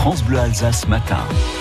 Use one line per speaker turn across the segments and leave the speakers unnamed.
France Bleu Alsace matin.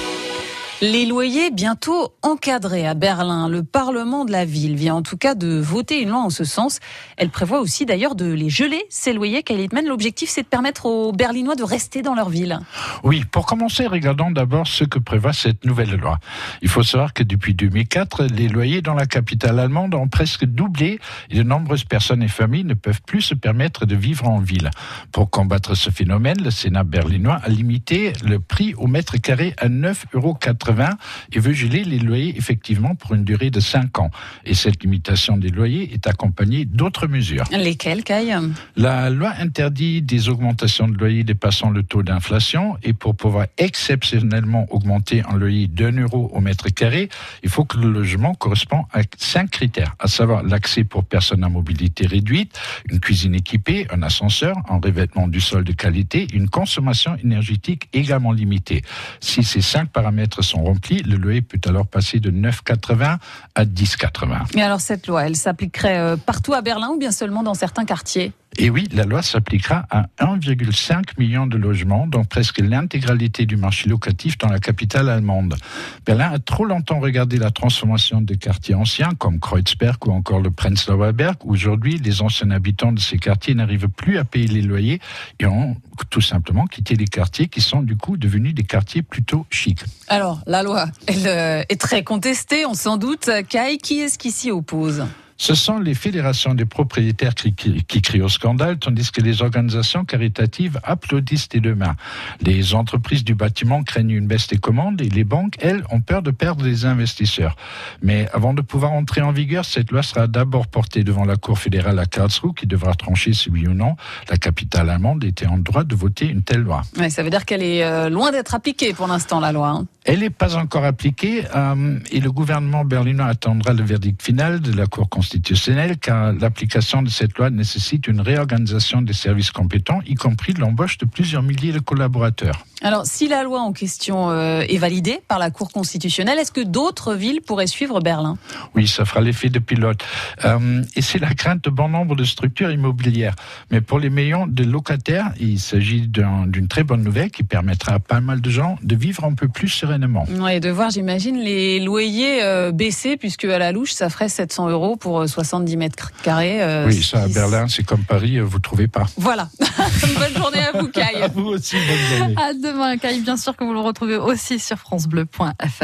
Les loyers bientôt encadrés à Berlin. Le Parlement de la ville vient en tout cas de voter une loi en ce sens. Elle prévoit aussi d'ailleurs de les geler, ces loyers. Kyle Littman, l'objectif c'est de permettre aux Berlinois de rester dans leur ville.
Oui, pour commencer, regardons d'abord ce que prévoit cette nouvelle loi. Il faut savoir que depuis 2004, les loyers dans la capitale allemande ont presque doublé et de nombreuses personnes et familles ne peuvent plus se permettre de vivre en ville. Pour combattre ce phénomène, le Sénat berlinois a limité le prix au mètre carré à 9,80 € et veut geler les loyers effectivement pour une durée de 5 ans. Et cette limitation des loyers est accompagnée d'autres mesures.
Lesquelles, Kyle ?
La loi interdit des augmentations de loyers dépassant le taux d'inflation et pour pouvoir exceptionnellement augmenter un loyer d'1 € au mètre carré, il faut que le logement corresponde à 5 critères, à savoir l'accès pour personnes à mobilité réduite, une cuisine équipée, un ascenseur, un revêtement du sol de qualité, une consommation énergétique également limitée. Si ces 5 paramètres sont remplis, le loyer peut alors passer de 9,80 à 10,80.
Et alors cette loi, elle s'appliquerait partout à Berlin ou bien seulement dans certains quartiers ?
Et oui, la loi s'appliquera à 1,5 million de logements, donc presque l'intégralité du marché locatif dans la capitale allemande. Berlin a trop longtemps regardé la transformation des quartiers anciens, comme Kreuzberg ou encore le Prenzlauer Berg. Aujourd'hui, les anciens habitants de ces quartiers n'arrivent plus à payer les loyers et ont tout simplement quitté les quartiers qui sont du coup devenus des quartiers plutôt chics.
Alors, la loi, elle est très contestée, on s'en doute. Kai, qui est-ce qui s'y oppose ?
Ce sont les fédérations des propriétaires qui crient au scandale, tandis que les organisations caritatives applaudissent des deux mains. Les entreprises du bâtiment craignent une baisse des commandes et les banques, elles, ont peur de perdre des investisseurs. Mais avant de pouvoir entrer en vigueur, cette loi sera d'abord portée devant la Cour fédérale à Karlsruhe qui devra trancher si oui ou non la capitale allemande était en droit de voter une telle loi.
Ouais, ça veut dire qu'elle est loin d'être appliquée pour l'instant, la loi.
Elle n'est pas encore appliquée et le gouvernement berlinois attendra le verdict final de la Cour constitutionnelle car l'application de cette loi nécessite une réorganisation des services compétents, y compris l'embauche de plusieurs milliers de collaborateurs.
Alors, si la loi en question est validée par la Cour constitutionnelle, est-ce que d'autres villes pourraient suivre Berlin ?
Oui, ça fera l'effet de pilote. Et c'est la crainte de bon nombre de structures immobilières. Mais pour les millions de locataires, il s'agit d'une très bonne nouvelle qui permettra à pas mal de gens de vivre un peu plus sereinement.
Oui, de voir, j'imagine, les loyers baisser, puisque à la louche, ça ferait 700 € pour 70 mètres carrés.
Oui, ça, à Berlin, c'est comme Paris, vous ne trouvez pas.
Voilà. Bonne journée à vous, Kai.
À vous aussi, bonne journée.
À demain, Kai, bien sûr que vous le retrouvez aussi sur francebleu.fr.